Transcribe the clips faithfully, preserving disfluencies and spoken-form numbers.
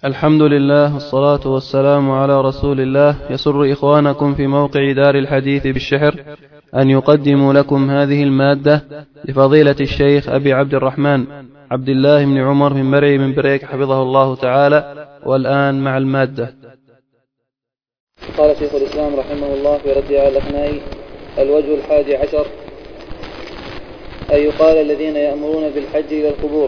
الحمد لله والصلاة والسلام على رسول الله. يسر إخوانكم في موقع دار الحديث بالشحر أن يقدموا لكم هذه المادة لفضيلة الشيخ أبي عبد الرحمن عبد الله بن عمر بن مرعي من بريك حفظه الله تعالى. والآن مع المادة. قال شيخ الإسلام رحمه الله في رد على الأخنائي: الوجه الحادي عشر أن يقال الذين يأمرون بالحج إلى القبور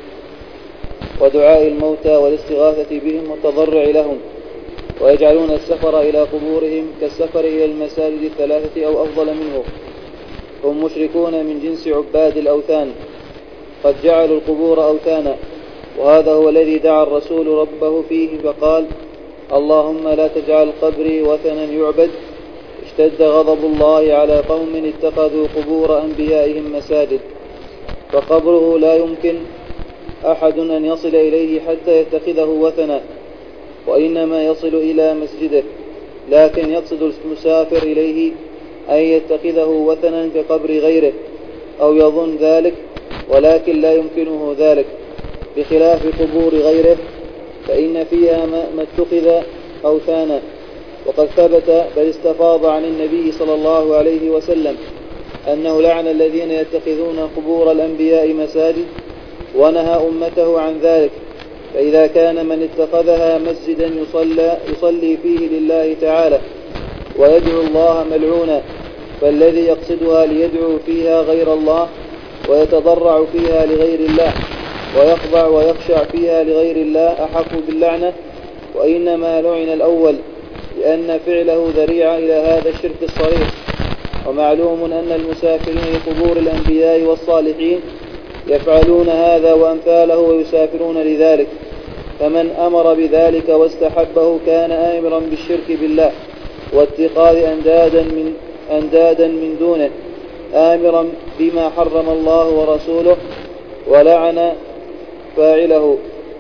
ودعاء الموتى والاستغاثة بهم والتضرع لهم، ويجعلون السفر إلى قبورهم كالسفر إلى المساجد الثلاثة أو أفضل منه. هم مشركون من جنس عباد الأوثان، قد جعلوا القبور أوثانا، وهذا هو الذي دعا الرسول ربه فيه فقال: اللهم لا تجعل قبري وثنا يعبد. اشتد غضب الله على قوم اتخذوا قبور أنبيائهم مساجد، فقبره لا يمكن أحد أن يصل إليه حتى يتخذه وثنا، وإنما يصل إلى مسجده، لكن يقصد المسافر إليه أن يتخذه وثنا كقبر غيره أو يظن ذلك، ولكن لا يمكنه ذلك، بخلاف قبور غيره فإن فيها ما اتخذ أوثانا. وقد ثبت بل استفاض عن النبي صلى الله عليه وسلم أنه لعن الذين يتخذون قبور الأنبياء مساجد، ونهى أمته عن ذلك. فإذا كان من اتخذها مسجدا يصلى, يصلي فيه لله تعالى ويدعو الله ملعونا، فالذي يقصدها ليدعو فيها غير الله ويتضرع فيها لغير الله ويخضع ويخشع فيها لغير الله أحق باللعنة. وإنما لعن الأول لأن فعله ذريعة إلى هذا الشرك الصريح. ومعلوم أن المسافرين لقبور الأنبياء والصالحين يفعلون هذا وأمثاله ويسافرون لذلك، فمن أمر بذلك واستحبه كان آمرا بالشرك بالله واتخاذ أندادا من, أندادا من دونه، آمرا بما حرم الله ورسوله ولعن فاعله.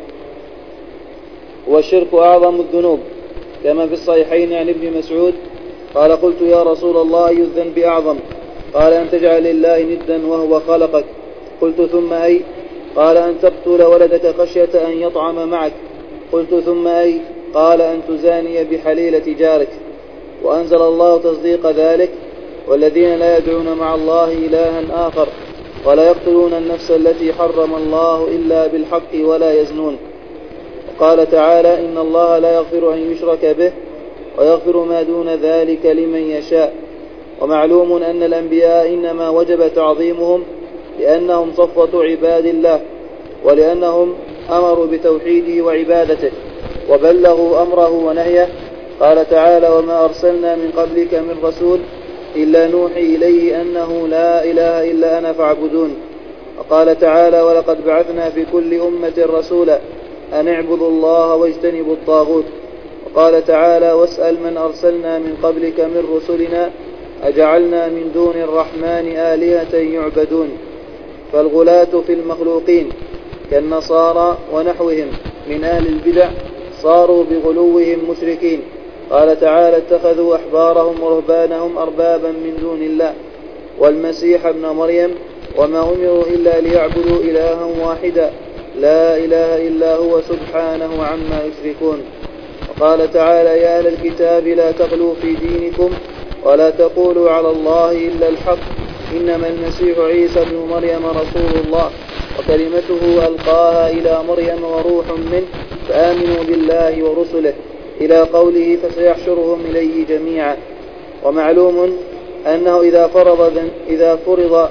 والشرك أعظم الذنوب، كما في الصحيحين عن ابن مسعود قال: قلت يا رسول الله أي الذنب أعظم؟ قال: أن تجعل لله ندا وهو خلقك. قلت ثم أي؟ قال: أن تقتل ولدك خشية أن يطعم معك. قلت ثم أي؟ قال: أن تزاني بحليلة جارك. وأنزل الله تصديق ذلك: والذين لا يدعون مع الله إلها آخر ولا يقتلون النفس التي حرم الله إلا بالحق ولا يزنون. وقال تعالى: إن الله لا يغفر أن يشرك به ويغفر ما دون ذلك لمن يشاء. ومعلوم أن الأنبياء إنما وجب تعظيمهم لأنهم صفوة عباد الله، ولأنهم أمروا بتوحيده وعبادته وبلغوا أمره ونهيه. قال تعالى: وما أرسلنا من قبلك من رسول إلا نوحي إليه أنه لا إله إلا أنا فاعبدون. وقال تعالى: ولقد بعثنا في كل أمة رسولا أن اعبدوا الله واجتنبوا الطاغوت. وقال تعالى: واسأل من أرسلنا من قبلك من رسلنا أجعلنا من دون الرحمن آلهة يعبدون. فالغلاة في المخلوقين كالنصارى ونحوهم من أهل البدع صاروا بغلوهم مشركين. قال تعالى: اتخذوا أحبارهم ورهبانهم أربابا من دون الله والمسيح ابن مريم وما أمروا إلا ليعبدوا إلها واحدا لا إله إلا هو سبحانه عما يشركون. وقال تعالى: يا أهل الكتاب لا تغلوا في دينكم ولا تقولوا على الله إلا الحق إنما المسيح عيسى ابن مريم رسول الله وكلمته ألقاها إلى مريم وروح منه فآمنوا بالله ورسله إلى قوله: فسيحشرهم إليه جميعا. ومعلوم أنه إذا فرض, إذا فرض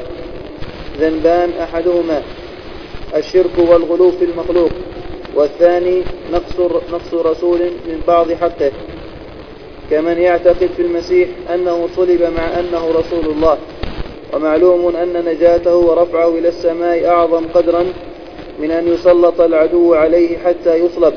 ذنبان أحدهما الشرك والغلو في المخلوق، والثاني نقص, نقص رسول من بعض حقه، كمن يعتقد في المسيح أنه صلب مع أنه رسول الله. ومعلوم أن نجاته ورفعه إلى السماء أعظم قدرا من أن يسلط العدو عليه حتى يصلب.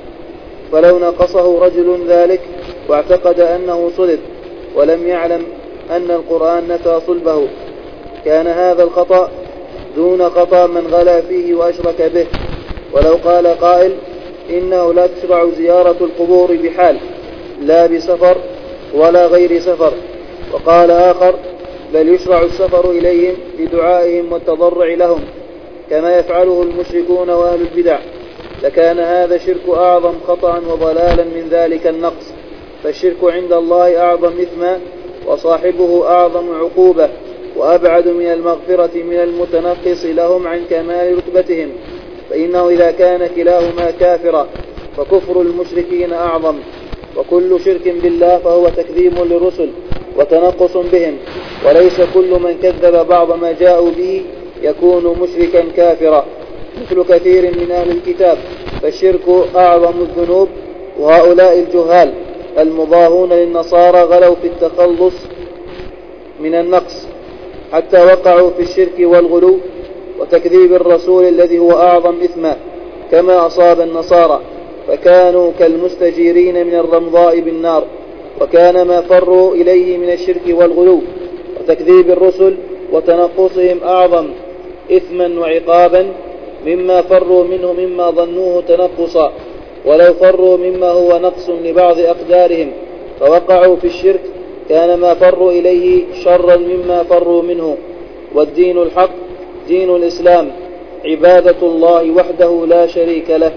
فلو نقصه رجل ذلك واعتقد أنه صلب ولم يعلم أن القرآن نفى صلبه كان هذا الخطأ دون خطأ من غلا فيه وأشرك به. ولو قال قائل: إنه لا تشرع زيارة القبور بحال لا بسفر ولا غير سفر، وقال آخر: بل يشرع السفر إليهم لدعائهم والتضرع لهم كما يفعله المشركون وأهل البدع، لكان هذا شرك أعظم خطأ وضلالا من ذلك النقص، فالشرك عند الله أعظم إثما وصاحبه أعظم عقوبة وأبعد من المغفرة من المتنقص لهم عن كمال رتبتهم، فإنه إذا كان كلاهما كافرا فكفر المشركين أعظم. وكل شرك بالله فهو تكذيب للرسل وتنقص بهم، وليس كل من كذب بعض ما جاءوا به يكون مشركا كافرا مثل كثير من أهل الكتاب، فالشرك أعظم الذنوب. وهؤلاء الجهال المضاهون للنصارى غلوا في التخلص من النقص حتى وقعوا في الشرك والغلو وتكذيب الرسول الذي هو أعظم إثما كما أصاب النصارى، فكانوا كالمستجيرين من الرمضاء بالنار، وكان ما فروا إليه من الشرك والغلو وتكذيب الرسل وتنقصهم أعظم إثما وعقابا مما فروا منه مما ظنوه تنقصا، ولو فروا مما هو نقص لبعض أقدارهم فوقعوا في الشرك كان ما فروا إليه شرا مما فروا منه. والدين الحق دين الإسلام عبادة الله وحده لا شريك له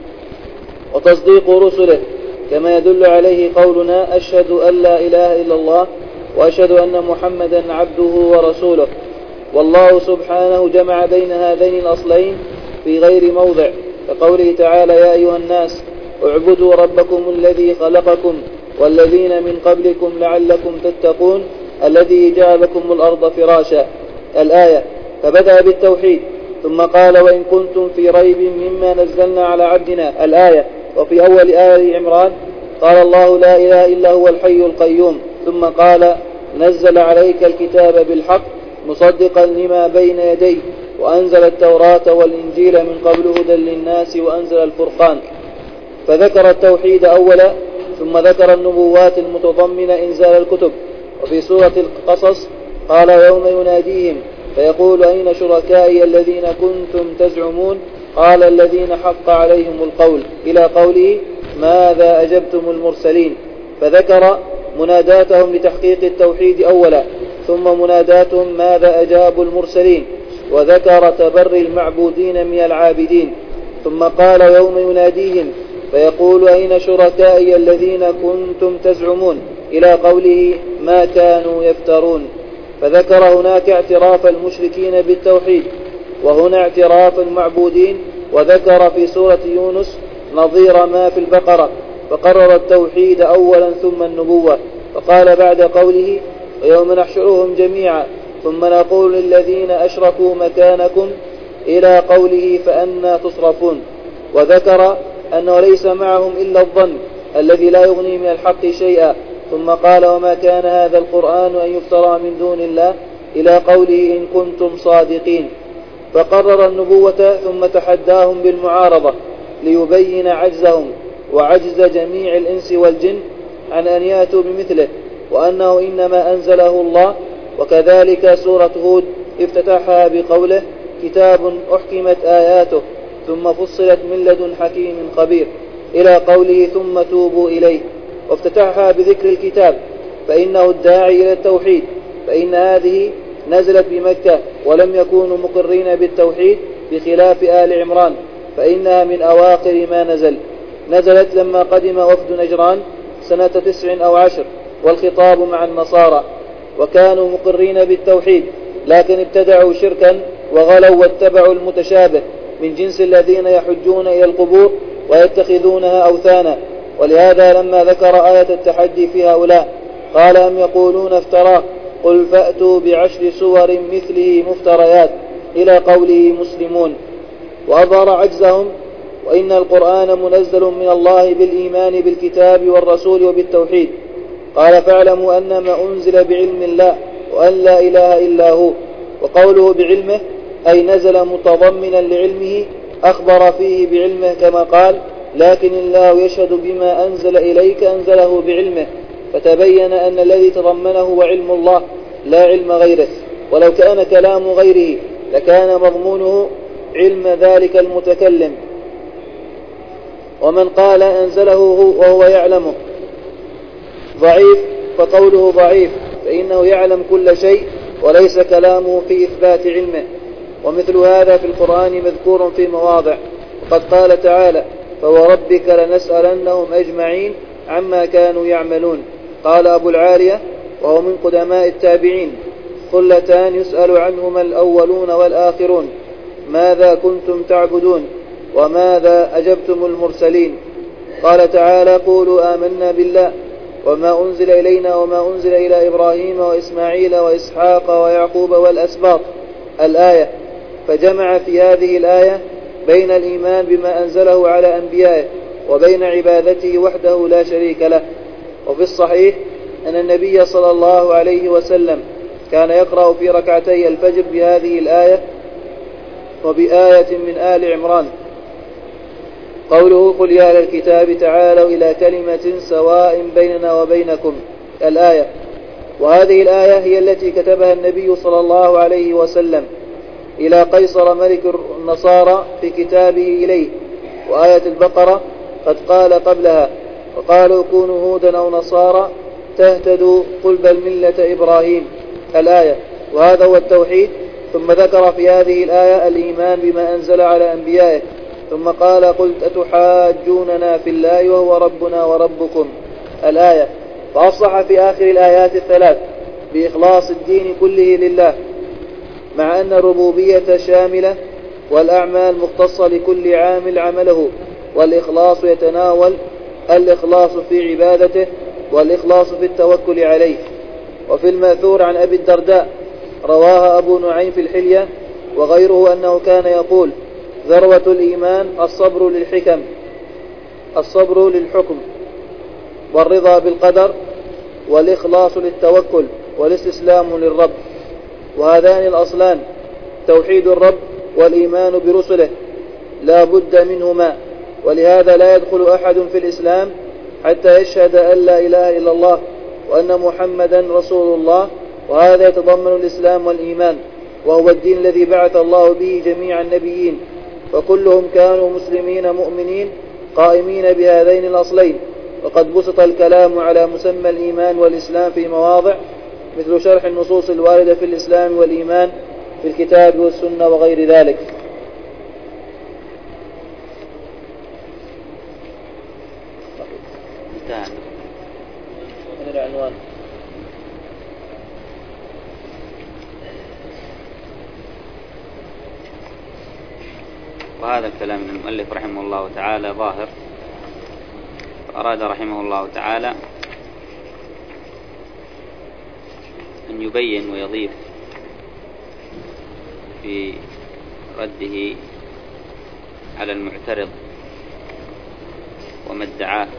وتصديق رسله، كما يدل عليه قولنا أشهد أن لا إله إلا الله وأشهد أن محمدا عبده ورسوله. والله سبحانه جمع بين هذين الأصلين في غير موضع، كقوله تعالى يا أيها الناس اعبدوا ربكم الذي خلقكم والذين من قبلكم لعلكم تتقون الذي جعل لكم الأرض فراشا الآية، فبدأ بالتوحيد ثم قال وإن كنتم في ريب مما نزلنا على عبدنا الآية. وفي أول آية عمران قال الله لا إله إلا هو الحي القيوم، ثم قال نزل عليك الكتاب بالحق مصدقا لما بين يديه وأنزل التوراة والإنجيل من قبل هدى للناس وأنزل الفرقان، فذكر التوحيد أولا ثم ذكر النبوات المتضمنة إنزال الكتب. وفي سورة القصص قال يوم يناديهم فيقول أين شركائي الذين كنتم تزعمون قال الذين حق عليهم القول إلى قوله ماذا أجبتم المرسلين، فذكر مناداتهم لتحقيق التوحيد أولا ثم مناداتهم ماذا أجابوا المرسلين، وذكر تبري المعبودين من العابدين، ثم قال يوم يناديهم فيقول أين شركائي الذين كنتم تزعمون إلى قوله ما كانوا يفترون، فذكر هناك اعتراف المشركين بالتوحيد وهنا اعتراف المعبودين، وذكر في سورة يونس نظير ما في البقرة، فقرر التوحيد أولا ثم النبوة، فقال بعد قوله ويوم نحشرهم جميعا ثم نقول للذين أشركوا مكانكم إلى قوله فأنى تصرفون، وذكر أنه ليس معهم إلا الظن الذي لا يغني من الحق شيئا، ثم قال وما كان هذا القرآن أن يفترى من دون الله إلى قوله إن كنتم صادقين، فقرر النبوة ثم تحداهم بالمعارضة ليبين عجزهم وعجز جميع الإنس والجن عن أن يأتوا بمثله وأنه إنما أنزله الله. وكذلك سورة هود افتتحها بقوله كتاب أحكمت آياته ثم فصلت من لدن حكيم خبير إلى قوله ثم توبوا إليه، وافتتحها بذكر الكتاب فإنه الداعي إلى التوحيد، فإن هذه نزلت بمكة ولم يكونوا مقرين بالتوحيد بخلاف آل عمران فإنها من أواخر ما نزل، نزلت لما قدم وفد نجران سنة تسع أو عشر والخطاب مع النصارى، وكانوا مقرين بالتوحيد لكن ابتدعوا شركا وغلوا واتبعوا المتشابه من جنس الذين يحجون إلى القبور ويتخذونها أوثانا. ولهذا لما ذكر آية التحدي في هؤلاء قال أم يقولون افتراه قل فأتوا بعشر سور مثله مفتريات إلى قوله مسلمون، وأظهر عجزهم. وإن القرآن منزل من الله بالإيمان بالكتاب والرسول وبالتوحيد، قال فاعلموا أن ما أنزل بعلم الله وأن لا إله إلا هو، وقوله بعلمه أي نزل متضمنا لعلمه أخبر فيه بعلمه كما قال لكن الله يشهد بما أنزل إليك أنزله بعلمه، فتبين أن الذي تضمنه هو علم الله لا علم غيره، ولو كان كلام غيره لكان مضمونه علم ذلك المتكلم. ومن قال أنزله هو وهو يعلمه ضعيف، فقوله ضعيف فإنه يعلم كل شيء وليس كلامه في إثبات علمه. ومثل هذا في القرآن مذكور في مواضع، وقد قال تعالى: فوربك لنسألنهم أجمعين عما كانوا يعملون. قال أبو العالية وهو من قدماء التابعين: خلتان يسأل عنهما الأولون والآخرون: ماذا كنتم تعبدون وماذا أجبتم المرسلين؟ قال تعالى: قولوا آمنا بالله وما أنزل إلينا وما أنزل إلى إبراهيم وإسماعيل وإسحاق ويعقوب والأسباط. الآية. فجمع في هذه الآية بين الإيمان بما أنزله على أنبيائه وبين عبادته وحده لا شريك له. وفي الصحيح أن النبي صلى الله عليه وسلم كان يقرأ في ركعتي الفجر بهذه الآية وبآية من آل عمران: قوله: قل يا أهل الكتاب تعالوا إلى كلمة سواء بيننا وبينكم. الآية. وهذه الآية هي التي كتبها النبي صلى الله عليه وسلم إلى قيصر ملك النصارى في كتابه إليه. وآية البقرة قد قال قبلها: وقالوا كونوا هودا أو نصارى تهتدوا قل بل ملة إبراهيم. الآية. وهذا هو التوحيد. ثم ذكر في هذه الآية الإيمان بما أنزل على أنبيائه، ثم قال: قل أتحاجوننا في الله وهو ربنا وربكم. الآية. فأصح في آخر الآيات الثلاث بإخلاص الدين كله لله، مع أن الربوبية شاملة والأعمال مختصة لكل عامل عمله، والإخلاص يتناول الإخلاص في عبادته والإخلاص في التوكل عليه. وفي المأثور عن أبي الدرداء رواها أبو نعيم في الحلية وغيره أنه كان يقول: ذروة الإيمان الصبر للحكم الصبر للحكم والرضا بالقدر والإخلاص للتوكل والاستسلام للرب. وهذان الأصلان توحيد الرب والإيمان برسله لا بد منهما، ولهذا لا يدخل أحد في الإسلام حتى يشهد أن لا إله إلا الله وأن محمدا رسول الله، وهذا يتضمن الإسلام والإيمان، وهو الدين الذي بعث الله به جميع النبيين، فكلهم كانوا مسلمين مؤمنين قائمين بهذين الأصلين. وقد بسط الكلام على مسمى الإيمان والإسلام في مواضع، مثل شرح النصوص الواردة في الإسلام والإيمان في الكتاب والسنة وغير ذلك. من العنوان. وهذا الكلام من المؤلف رحمه الله تعالى ظاهر، فأراد رحمه الله تعالى أن يبين ويضيف في رده على المعترض وما ادعاه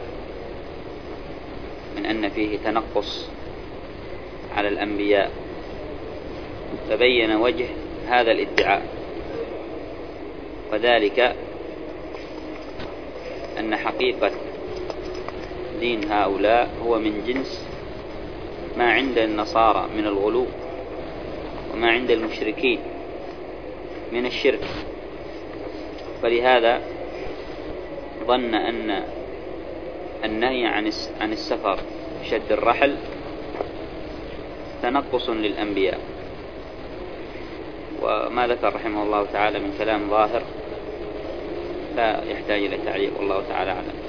من أن فيه تنقص على الأنبياء، فبين وجه هذا الادعاء، وذلك أن حقيقة دين هؤلاء هو من جنس ما عند النصارى من الغلو وما عند المشركين من الشرك، فلهذا ظن أن النهي عن السفر شد الرحل تنقص للأنبياء. وما ذكر رحمه الله تعالى من كلام ظاهر لا يحتاج إلى تعليق، والله تعالى أعلم.